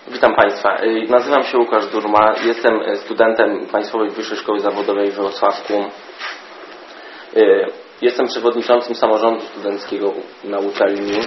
Witam Państwa. Nazywam się Łukasz Durma. Jestem studentem Państwowej Wyższej Szkoły Zawodowej w Wrocławku. Jestem przewodniczącym samorządu studenckiego na uczelni.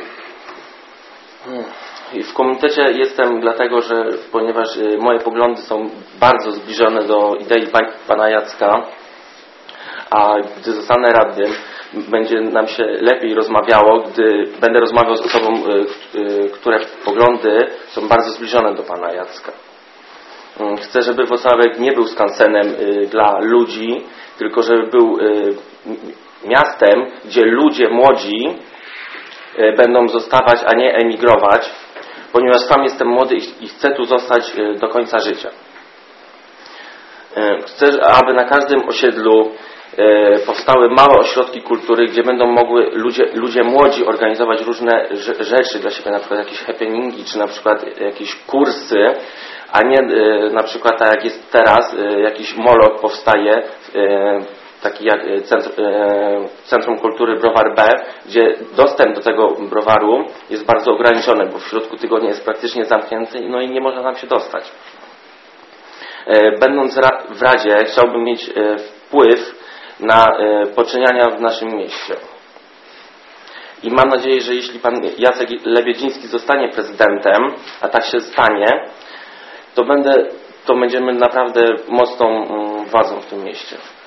W komitecie jestem dlatego, że ponieważ moje poglądy są bardzo zbliżone do idei pana Jacka, a gdy zostanę radnym, będzie nam się lepiej rozmawiało, gdy będę rozmawiał z osobą, które poglądy są bardzo zbliżone do pana Jacka. Chcę, żeby Wrocławek nie był skansenem dla ludzi, tylko żeby był miastem, gdzie ludzie młodzi będą zostawać, a nie emigrować, ponieważ sam jestem młody i chcę tu zostać do końca życia. Chcę, aby na każdym osiedlu powstały małe ośrodki kultury, gdzie będą mogły ludzie młodzi organizować różne rzeczy dla siebie, na przykład jakieś happeningi, czy na przykład jakieś kursy, a nie na przykład tak jak jest teraz, jakiś moloch powstaje, taki jak Centrum Kultury Browar B, gdzie dostęp do tego browaru jest bardzo ograniczony, bo w środku tygodnia jest praktycznie zamknięty, no i nie można tam się dostać. Będąc w Radzie, chciałbym mieć wpływ na poczyniania w naszym mieście. I mam nadzieję, że jeśli pan Jacek Lebiedziński zostanie prezydentem, a tak się stanie, to będziemy naprawdę mocną władzą w tym mieście.